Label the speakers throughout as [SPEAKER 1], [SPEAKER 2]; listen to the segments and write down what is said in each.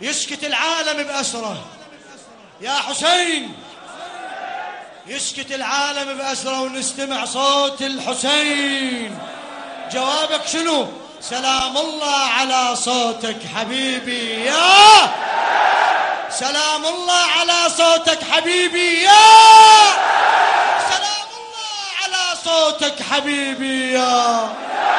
[SPEAKER 1] يسكت العالم بأسره يا حسين، يسكت العالم بأسره ونستمع صوت الحسين. جوابك شنو؟ سلام الله على صوتك حبيبي يا، سلام الله على صوتك حبيبي يا، سلام الله على صوتك حبيبي يا.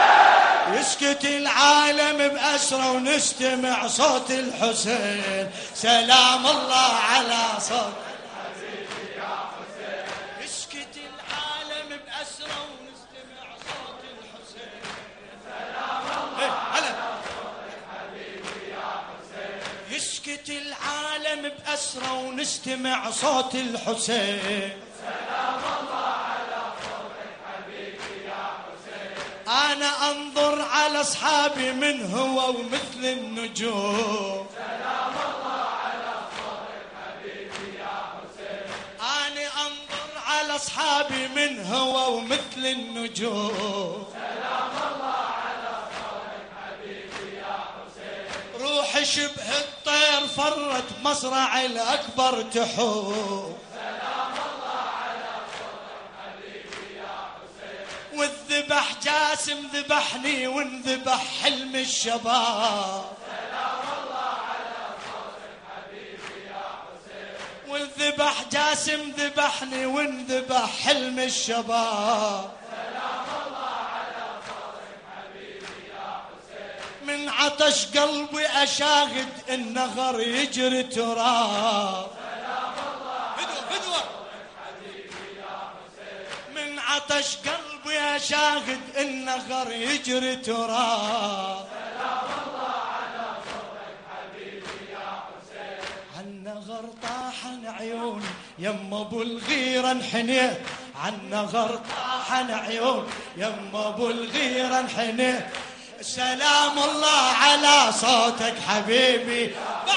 [SPEAKER 1] يسكت العالم بأسره ونستمع صوت الحسين. سلام الله على صوتك حبيبي يا حسين. يسكت العالم بأسره ونستمع صوت الحسين. سلام الله على صوتك حبيبي يا حسين. يسكت العالم بأسره ونستمع صوت الحسين. سلام الله على صوتك حبيبي يا حسين. أنا أنظر على أصحابي من هو ومثل النجوم. سلام الله على صوتك حبيبي يا حسين. أنا أنظر على أصحابي من هو ومثل النجوم. سلام الله على صوتك حبيبي يا حسين. روحي شبه الطير فرت مصرع الأكبر تحوم. سلام الله على صوتك حبيبي يا حسين. والذبح جاسم ذبحني وانذبح حلم الشباب. سلام الله على صوتك حبيبي يا حسين. والذبح جاسم ذبحني وانذبح حلم الشباب. سلام الله على صوتك حبيبي يا حسين. من عطش قلبي أشاهد النغر يجري تراب. سلام الله هدوء حبيبي يا حسين. من عطش قلبي أشاهد النغر يجري تراب. سلام الله على صوتك حبيبي يا حسين. عالنغر طاحن عيون يم ابو الغيره انحنيت. عالنغر طاحن عيون يم ابو الغيره انحنيت. سلام الله على صوتك حبيبي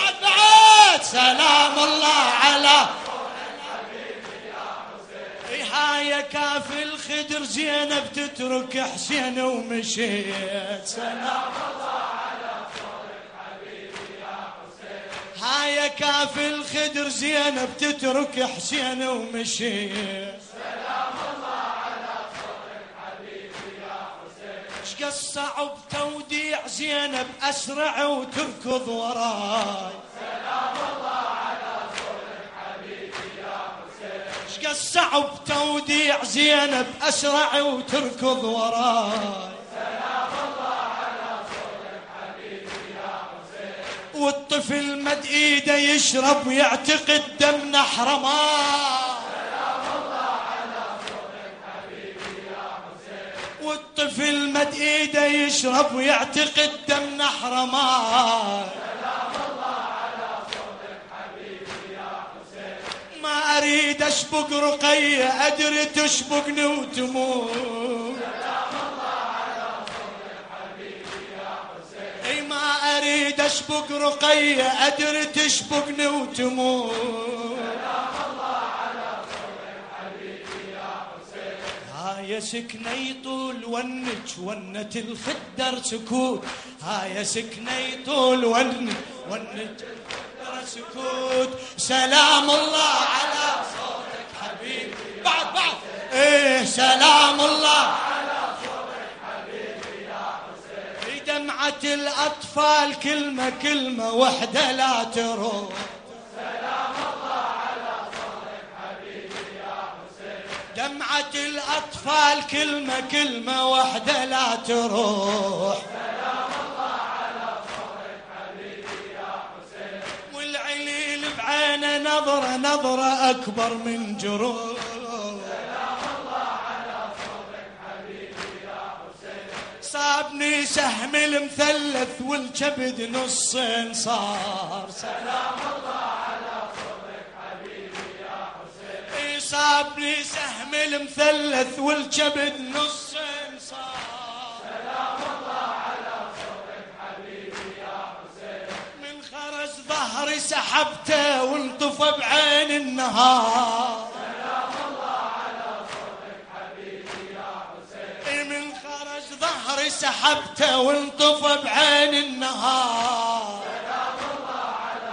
[SPEAKER 1] بعد سلام الله على صوتك حبيبي يا حسين. هاي كافي الخدر زينب تترك حسين ومشيت. سلام الله على صوتك حبيبي يا حسين. هاي كافي الخدر زينب تترك حسين ومشيت. سلام الله على صوتك حبيبي يا حسين. شقد صعب توديع زينب أسرع وتركض وراي. سلام الله على صوتك حبيبي يا حسين. شقد صعب توديع زينب أسرع وتركض وراي. سلام الله على صوتك حبيبي يا حسين. والطفل مد ايده يشرب ويعتقد دم نحر ماء. سلام الله على صوتك حبيبي يا حسين. والطفل مد ايده يشرب ويعتقد دم نحر ماء. سلام الله على صوتك حبيبي يا حسين. ما اريد اشبق رقية ادري تشبقني وتموت. سلام الله على صوتك حبيبي يا حسين. اي ما اريد اشبق رقية ادري تشبقني وتموت. سلام الله على صوتك حبيبي يا حسين. هاي سكني طول ونج ونة الخدر سكوت. هاي سكني طول ونج الخدر سكوت. سلام الله على صوتك حبيبي بعد ايه سلام الله على صوتك حبيبي يا حسين. في دمعة الأطفال كلمة وحدة لا تروح. سلام الله على صوتك حبيبي يا حسين. دمعة الأطفال كلمة وحدة لا تروح. سلام الله على صوتك حبيبي يا حسين. والعليل بعينه نظرة أكبر من جروح. سلام الله على صوتك حبيبي يا حسين. صابني سهم المثلث والكبد نصين صار. سلام الله على صوتك حبيبي يا حسين. صابني سهم المثلث والكبد نصين صار. سلام الله على صوتك حبيبي يا حسين. من خرج ظهري سحبته وانطفى بعين النهار. سلام الله على صوتك حبيبي يا حسين. من خرج ظهري سحبته وانطفى بعين النهار. سلام الله على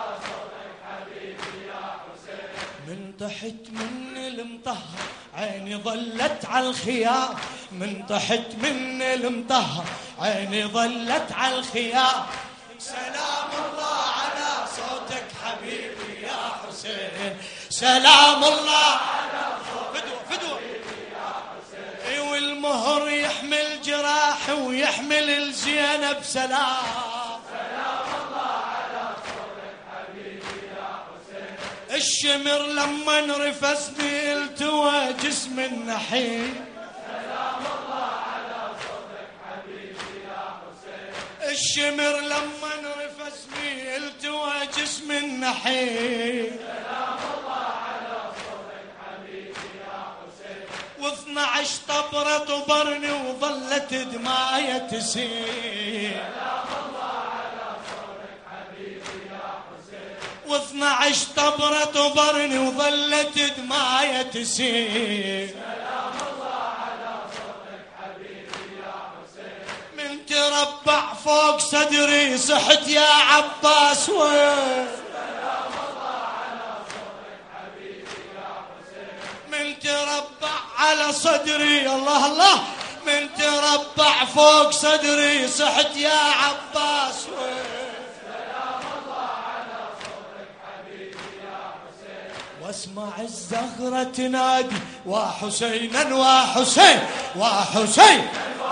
[SPEAKER 1] طحت من المطهر عيني ظلت على الخيار، من طحت من المطهر عيني ظلت على الخيار. سلام الله على صوتك حبيبي يا حسين، سلام الله على صوتك فدوة يا حسين. والمهر يحمل جراح ويحمل الزينب سلام، سلام الله على صوتك حبيبي يا حسين. الشمر لما انرفسني التوى جسم النحيل، سلام الله على صوتك حبيبي يا حسين. الشمر لما انرفسني التوى جسم النحيل، سلام الله على صوتك حبيبي يا حسين. و12 طبرة طبرني وظلت دمايا تسيل، سلام الله على صوتك حبيبي يا حسين. و12 طبرة طبرني وظلت دمايا تسيل، سلام الله على صوتك حبيبي يا حسين. من تربع فوق صدري صحت يا عباس وين، سلام الله على صوتك حبيبي يا حسين. من تربع على صدري الله الله، من تربع فوق صدري صحت يا عباس وين، سلام الله على صوتك حبيبي يا حسين. واسمع الزهرة تنادي وحسينا وحسين وحسين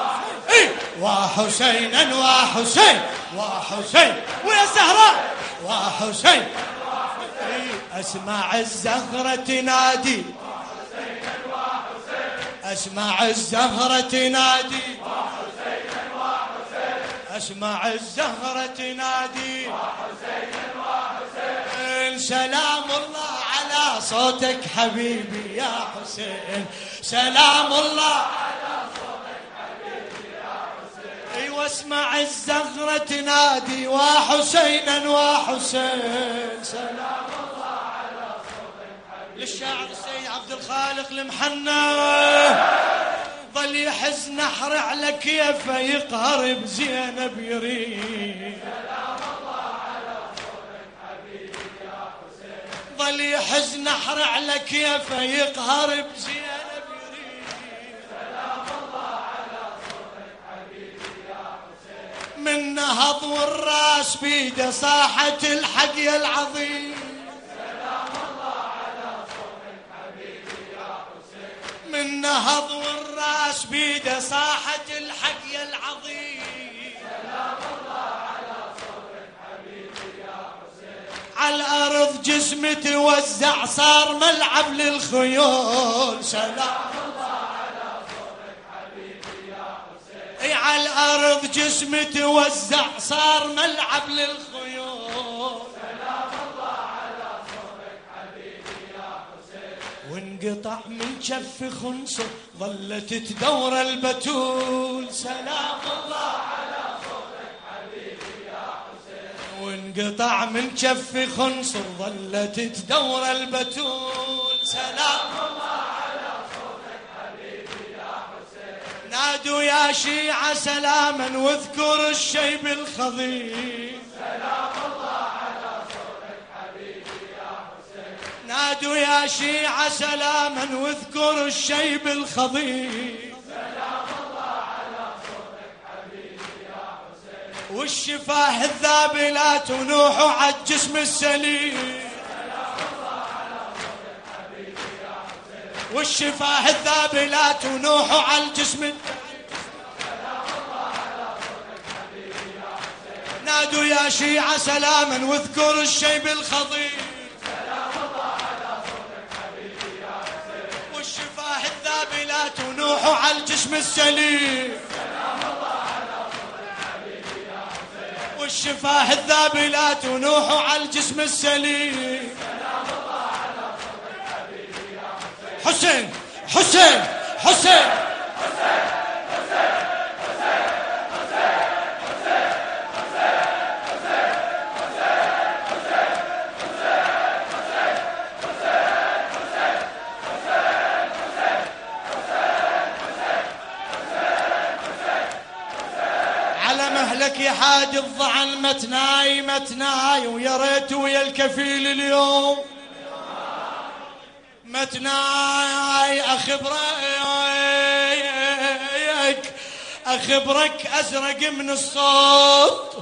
[SPEAKER 1] وحسينا وحسين وحسين ويا زهراء وحسين. اسمع الزهرة تنادي، اسمع الزهرة تنادي، اسمع الزهرة تنادي، سلام الله على صوتك حبيبي يا حسين، سلام الله على صوتك حبيبي يا حسين. ايوه اسمع الزهرة تنادي وحسينا وحسين، سلام الله على صوتك حبيبي. للشاعر السيد عبد الخالق المحنى ظل يحز نحر على كيفه يقهر بزينب يريد، سلام الله على صوتك حبيبي يا حسين. ظل يحز نحر على كيفه يقهر بزينب يريد، سلام الله على صوتك حبيبي يا حسين. من نهض والراس بيده صاحة الحق يا العظيم، سلام الله على صوتك حبيبي يا حسين. من نهض والراس بيده صاحة الحق يا العظيم، سلام الله على صوتك حبيبي يا حسين. على الأرض جسمي توزع صار ملعب للخيول، سلام الله على صوتك حبيبي يا حسين. اي على الأرض جسمي توزع صار ملعب للخيول، سلام الله على صوتك حبيبي يا حسين. وانقطع من كف خنصر ظلت تدور البتول، سلام الله على صوتك حبيبي يا حسين. وانقطع من كف خنصر ظلت تدور البتول، سلام الله على صوتك حبيبي يا حسين. نادوا يا شيعة سلاما واذكر الشيب الخضير، سلام الله على صوتك حبيبي يا حسين. نادوا يا شيعة سلاما واذكر الشيب الخضير، سلام الله على صوتك حبيبي يا حسين. والشفاه الذابلات ونوحوا على الجسم السليم، سلام الله على صوتك حبيبي يا حسين. والشفاه الذابلات ونوحوا على الجسم، سلام الله على صوتك حبيبي يا حسين. نادوا يا شيعة سلاما واذكر الشيب الخضير، والشفاه الذابلات ونوحوا على الجسم السليم، سلام الله على صوتك حبيبي يا حسين. والشفاه الذابلات ونوحوا على الجسم السليم، سلام الله على صوتك حبيبي يا حسين. حسين حسين حسين مهلك يا حاج الضعن متناي متناي، ويا ريت ويا الكفيل اليوم متناي أخبرك أزرق من الصوت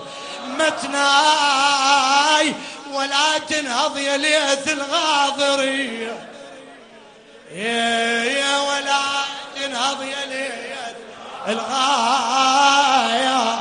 [SPEAKER 1] متناي، ولا تنهض يا ليث الغاضرية، يا ولا تنهض يا ليث الغاية.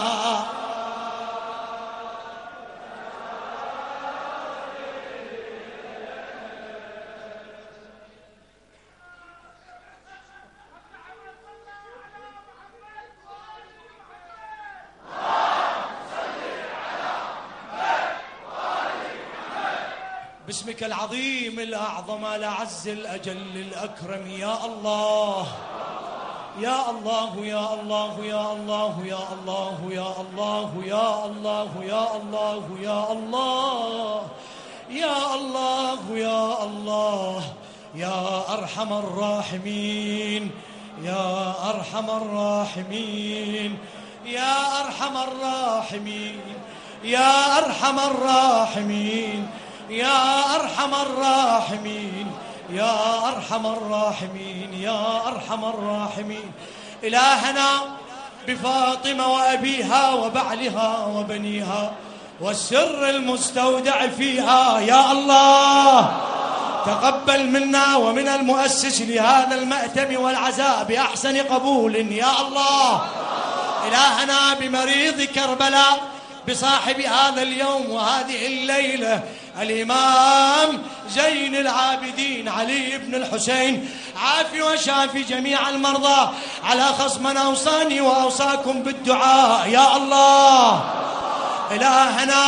[SPEAKER 1] باسمك العظيم الأعظم الأعز الأجل الأكرم يا الله يا الله يا الله يا الله يا الله يا الله يا الله يا الله يا الله يا الله يا الله يا أرحم الراحمين يا أرحم الراحمين يا أرحم الراحمين يا أرحم الراحمين يا أرحم الراحمين يا أرحم الراحمين يا أرحم الراحمين. إلهنا بفاطمة وأبيها وبعلها وبنيها والسر المستودع فيها يا الله تقبل منا ومن المؤسس لهذا المأتم والعزاء بأحسن قبول يا الله. إلهنا بمريض كربلاء بصاحب هذا اليوم وهذه الليلة الإمام زين العابدين علي بن الحسين، عافي وشافي جميع المرضى، على خص من أوصاني وأوصاكم بالدعاء يا الله. إلهنا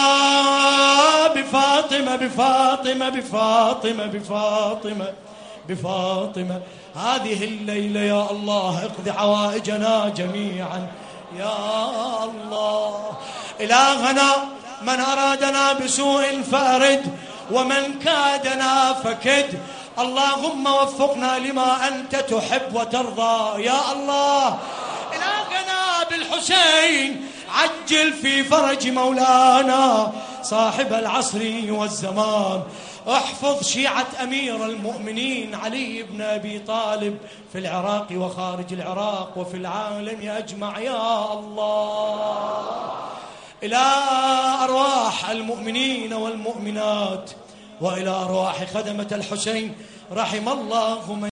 [SPEAKER 1] بفاطمة بفاطمة بفاطمة بفاطمة بفاطمة هذه الليلة يا الله اقض حوائجنا جميعا يا الله. إلهنا من أرادنا بسوء فأرد ومن كادنا فكد، اللهم وفقنا لما أنت تحب وترضى يا الله. إلهنا بالحسين عجل في فرج مولانا صاحب العصر والزمان، احفظ شيعة أمير المؤمنين علي بن أبي طالب في العراق وخارج العراق وفي العالم أجمع يا الله. إلى أرواح المؤمنين والمؤمنات وإلى أرواح خدمة الحسين رحم الله من